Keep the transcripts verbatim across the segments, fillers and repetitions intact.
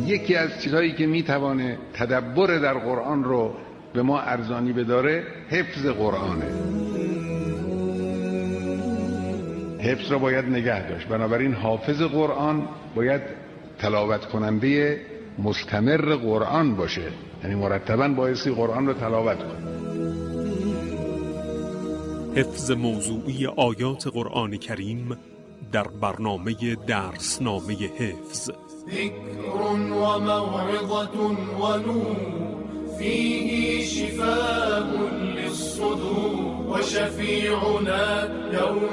یکی از چیزهایی که میتوانه تدبر در قرآن رو به ما ارزانی بداره حفظ قرآنه. حفظ رو باید نگه داشت. بنابراین حافظ قرآن باید تلاوت کننده مستمر قرآن باشه، یعنی مرتباً بایستی قرآن رو تلاوت کنه. حفظ موضوعی آیات قرآن کریم در برنامه درسنامه حفظ. ذکر و موعظة و نور فیه شفاء للصدور و شفیعنا یوم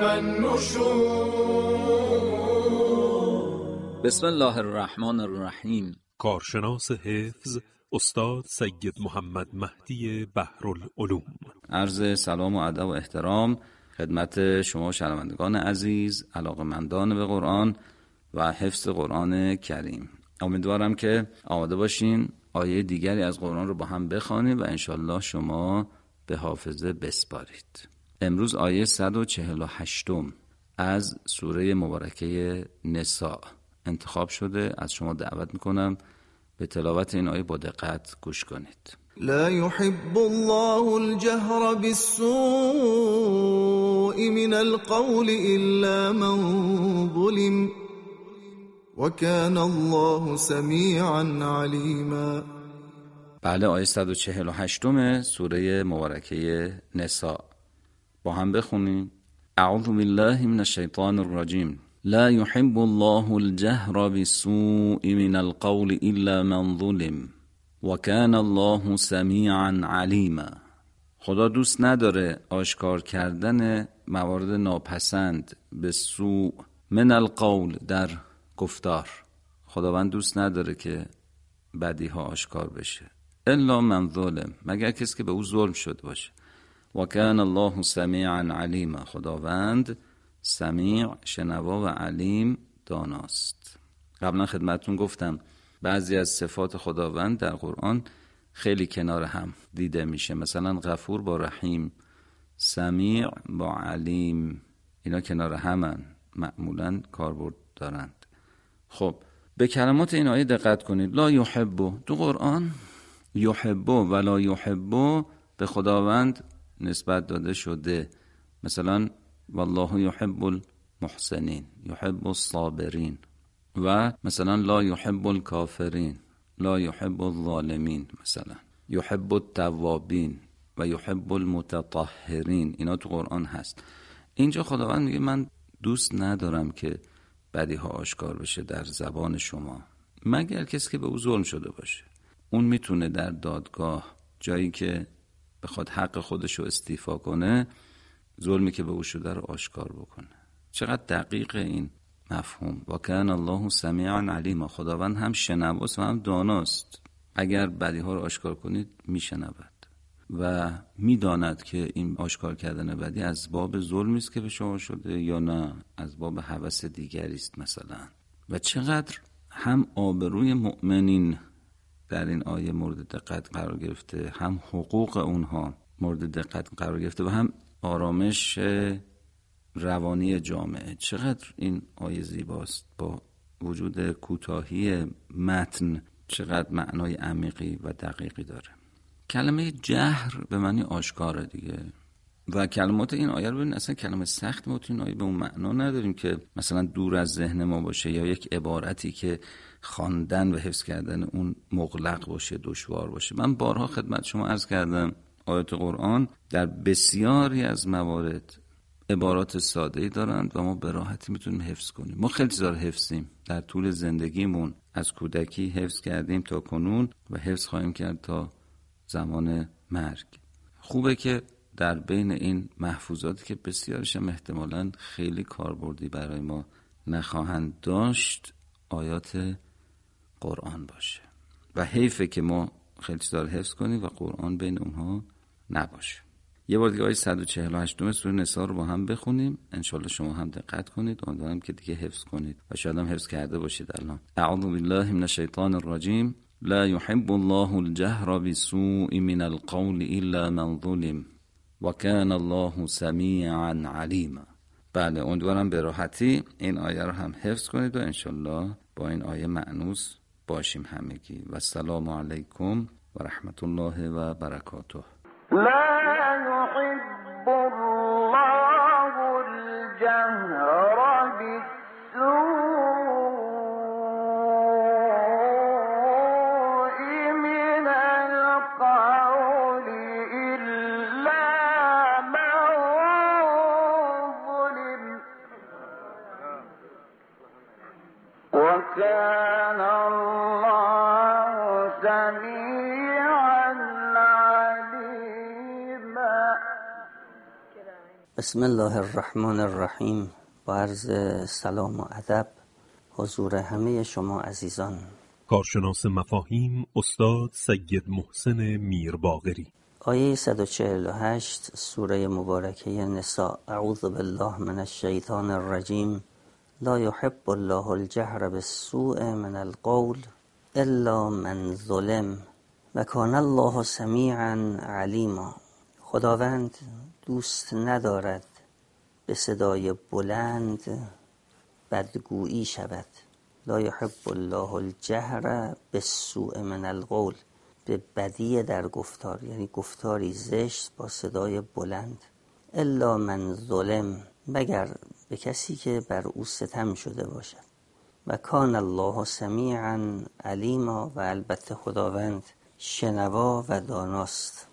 النشور. بسم الله الرحمن الرحیم. کارشناس حفظ استاد سید محمد مهدی بحرالعلوم. عرض سلام و ادب و احترام خدمت شما شنوندگان عزیز، علاقه‌مندان به قرآن و حفظ قرآن کریم. امیدوارم که آماده باشین آیه دیگری از قرآن رو با هم بخوانیم و انشالله شما به حافظه بسپارید. امروز آیه صد و چهل و هشت از سوره مبارکه نساء انتخاب شده. از شما دعوت میکنم به تلاوت این آیه با دقت گوش کنید. لا يحب الله الجهر بالسوء من القول إلا من ظلم وكان الله سميعا عليما. بله، آیه صد و چهل و هشت سوره مبارکه نساء با هم بخونیم. اعوذ بالله من الشیطان الرجیم. لا يحب الله الجهر بالسوء من القول إلا من ظلم وكان الله سمیعا علیما. خدا دوست نداره آشکار کردن موارد ناپسند به سوء من القول در گفتار. خداوند دوست نداره که بدی ها آشکار بشه. الا من ظلم، مگر کسی که به او ظلم شده باشه. و کان الله سمیعا علیما، خداوند سمیع، شنوا و علیم، داناست. قبلا خدمتتون گفتم بعضی از صفات خداوند در قرآن خیلی کنار هم دیده میشه، مثلا غفور با رحیم، سمیع با علیم، اینا کنار همن، معمولا کاربرد دارند. خب به کلمات این آیه دقت کنید. لا یحب، تو قرآن یحب و لا یحب به خداوند نسبت داده شده. مثلا والله یحب المحسنین، یحب الصابرین، و مثلا لا یحب الکافرین، لا یحب الظالمین، مثلا یحب التوابین و یحب المتطهرین. اینا تو قرآن هست. اینجا خداوند میگه من دوست ندارم که بدی ها آشکار بشه در زبان شما مگر کسی که به او ظلم شده باشه. اون میتونه در دادگاه جایی که بخواد حق خودش رو استیفا کنه، ظلمی که به او شده رو آشکار بکنه. چقدر دقیق این مفهوم. و کان الله سمیعا علیما، خداوند هم شنواست و هم داناست. اگر بدی ها رو آشکار کنید میشنود و میداند که این آشکار کردن بدی از باب ظلمی است که به شما شده یا نه از باب هوس دیگری است مثلا. و چقدر هم آبروی مؤمنین در این آیه مورد دقت قرار گرفته، هم حقوق اونها مورد دقت قرار گرفته و هم آرامش روانی جامعه. چقدر این آیه زیباست، با وجود کوتاهی متن چقدر معنای عمیقی و دقیقی داره. کلمه جهر به معنی آشکاره دیگه. و کلمات این آیه رو ببین، اصلا کلمه سخت ما تو این آیه به اون معنا نداریم که مثلا دور از ذهن ما باشه یا یک عبارتی که خواندن و حفظ کردن اون مغلق باشه، دشوار باشه. من بارها خدمت شما عرض کردم آیات قرآن در بسیاری از موارد عبارات ساده‌ای دارند و ما به راحتی میتونیم حفظ کنیم. ما خیلی چیزا رو حفظیم در طول زندگیمون، از کودکی حفظ کردیم تا کنون و حفظ خواهیم کرد تا زمان مرگ. خوبه که در بین این محفوظاتی که بسیارش هم احتمالاً خیلی کاربردی برای ما نخواهند داشت، آیات قرآن باشه. و حیفه که ما خیلی چیزا رو حفظ کنیم و قرآن بین اونها نباشه. یه بار دیگه آیه صد و چهل و هشت سوره نساء رو با هم بخونیم. انشالله شما هم دقت کنید، امیدوارم که دیگه حفظ کنید و شاید هم حفظ کرده باشید الان. اعوذ بالله من الشیطان الرجیم. لا يحب الله الجهر بالسوء من القول الا من ظلم وكان الله سمیعا علیما. بله، امیدوارم به راحتی این آیه رو هم حفظ کنید و انشالله با این آیه مأنوس باشیم همگی. و السلام علیکم و رحمت الله و برکاته. لا يحب الله الجهر بالسوء من القول إلا من ظلم وكان الله سميعا عليما. بسم الله الرحمن الرحیم. با عرض سلام و ادب حضور همه شما عزیزان. کارشناس مفاهیم استاد سید محسن میرباقری. آیه صد و چهل و هشت سوره مبارکه نساء. اعوذ بالله من الشیطان الرجیم. لا يحب الله الجهر بالسوء من القول الا من ظلم و کان الله سمیعا علیما. خداوند دوست ندارد به صدای بلند بدگویی شود. لا يحب الله الجهر بالسوء من القول، به بدی در گفتار، یعنی گفتاری زشت با صدای بلند. الا من ظلم، مگر به کسی که بر او ستم شده باشد. و کان الله سمیعا علیما، و البته خداوند شنوا و داناست.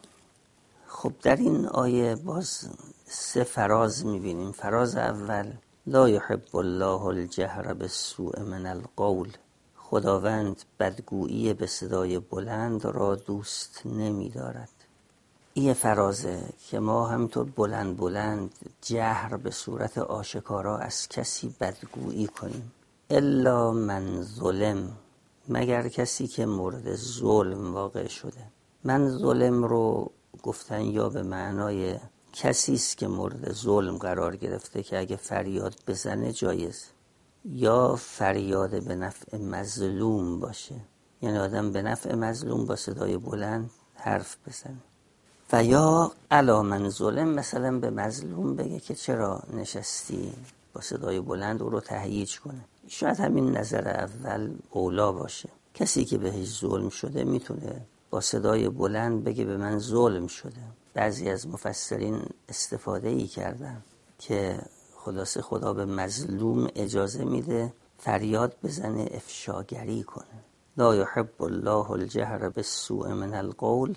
خب در این آیه باز سه فراز میبینیم. فراز اول لا يحب الله الجهر بالسوء من القول، خداوند بدگویی به صدای بلند را دوست نمیدارد. این فرازه که ما همینطور بلند بلند جهر به صورت آشکارا از کسی بدگویی کنیم. الا من ظلم، مگر کسی که مورد ظلم واقع شده. من ظلم رو گفتن یا به معنای کسی است که مورد ظلم قرار گرفته که اگه فریاد بزنه جایز، یا فریاد به نفع مظلوم باشه، یعنی آدم به نفع مظلوم با صدای بلند حرف بزنه. و یا علی من ظلم، مثلا به مظلوم بگه که چرا نشستی، با صدای بلند او رو تهییج کنه. شاید همین نظر اول اولا باشه. کسی که بهش ظلم شده میتونه با صدای بلند بگه به من ظلم شده. بعضی از مفسرین استفاده ای کردن که خلاصه خدا به مظلوم اجازه میده فریاد بزنه، افشاگری کنه. لا يحب الله الجهر بالسوء من القول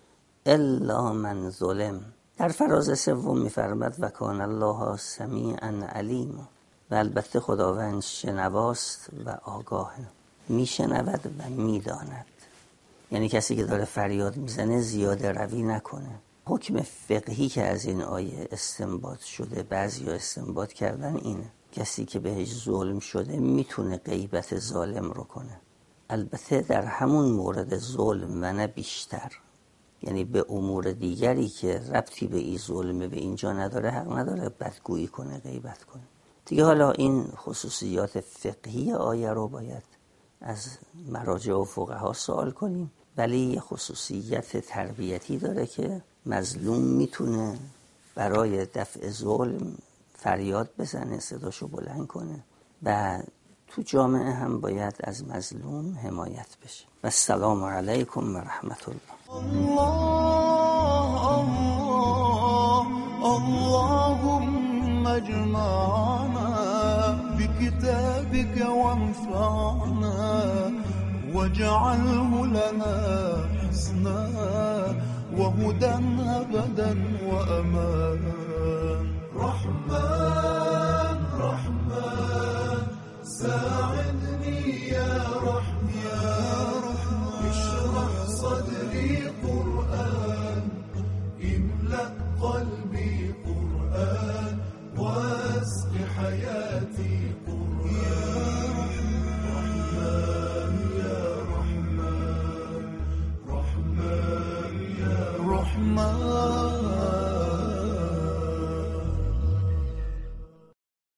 الا من ظلم. در فراز سوم میفرماد و کان الله سمیعا علیم، و البته خداوند شنواست و آگاهه، میشنود و میداند. یعنی کسی که داره فریاد میزنه زیاده روی نکنه. حکم فقهی که از این آیه استنباط شده، بعضی ها استنباط کردن اینه: کسی که بهش ظلم شده میتونه غیبت ظالم رو کنه، البته در همون مورد ظلم و نه بیشتر. یعنی به امور دیگری که ربطی به این ظلمه به اینجا نداره حق نداره بدگویی کنه، غیبت کنه. دیگه حالا این خصوصیات فقهی آیه رو باید از مراجع و فقها سوال کنیم، ولی یه خصوصیت تربیتی داره که مظلوم میتونه برای دفع ظلم فریاد بزنه، صداشو بلند کنه، و تو جامعه هم باید از مظلوم حمایت بشه. و السلام علیکم و رحمت الله. اللهم اجمعنا بكتابك وانفعنا واجعله لنا حسنا وهدى أبدا وأمان. رحمن رحمن ساعدني يا رحمن اشرح صدري